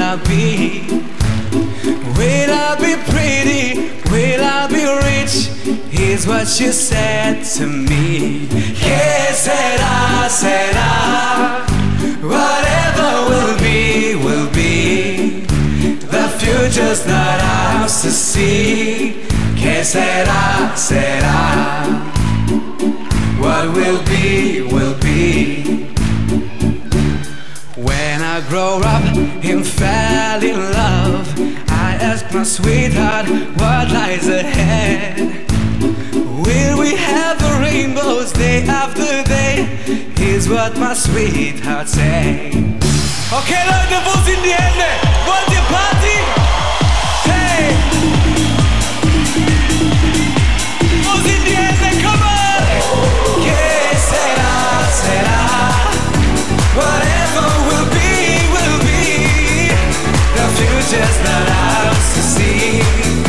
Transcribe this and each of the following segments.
I be? Will I be pretty? Will I be rich? Here's what you said to me. Yeah, said I, whatever will be, will be. The future's not ours to see. Yeah, said I, what will be, will be. When I grow up and fell in love, I asked my sweetheart what lies ahead. Will we have the rainbows day after day? Here's what my sweetheart said. Okay Leute, wo sind die Hände? Wollt ihr Party? Hey! Wo sind die Hände? Come on! Yeah, said I, whatever will be. The future's not ours to see.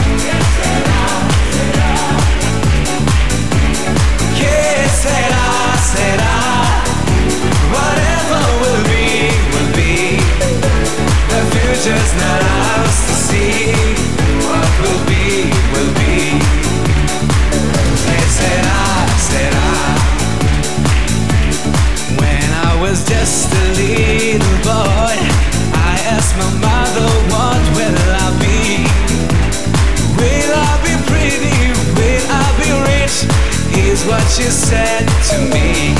Yeah, said I, whatever will be. The future's not ours to see. What will be, will be. Yeah, said I, when I was just a little boy, I asked my mother, what will I be? Will I be pretty? Will I be rich? Here's what she said to me.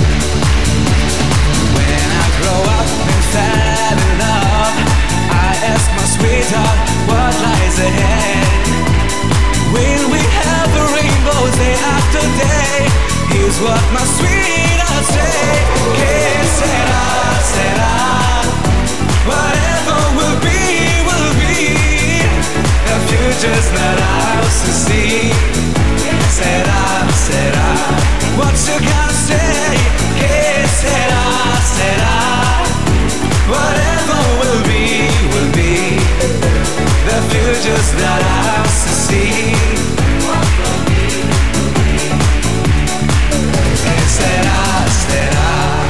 When I grow up and fell in love, I asked my sweetheart what lies ahead. Will we have the rainbows day after day? Here's what my sweetheart said. Yeah, said I, whatever will be, will be. The future's not ours to see. Said I, what you gonna say? Yeah, said I, whatever will be. The future's not ours to see. Yeah, said I,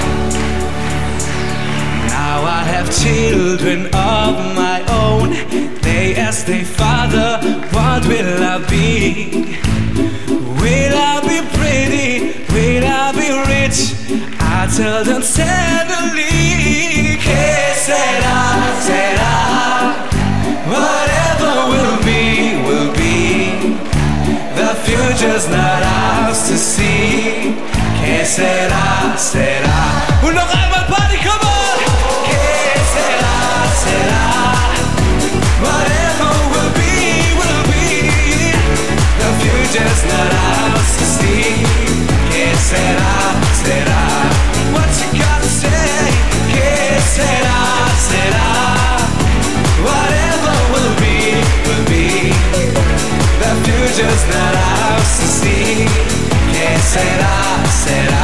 now I have children of my own. They ask their father, what will I be? Will I be pretty? Will I be rich? I tell them sadly. Yeah, said I, whatever will be. The future's not ours to see. Yeah, said I. Und noch einmal Party, come on! Yeah, said I, whatever will be. The future's not ours to see. Yeah, said I, what you gotta say? Yeah, said I, whatever will be. The future's not ours to see. Yeah, said I.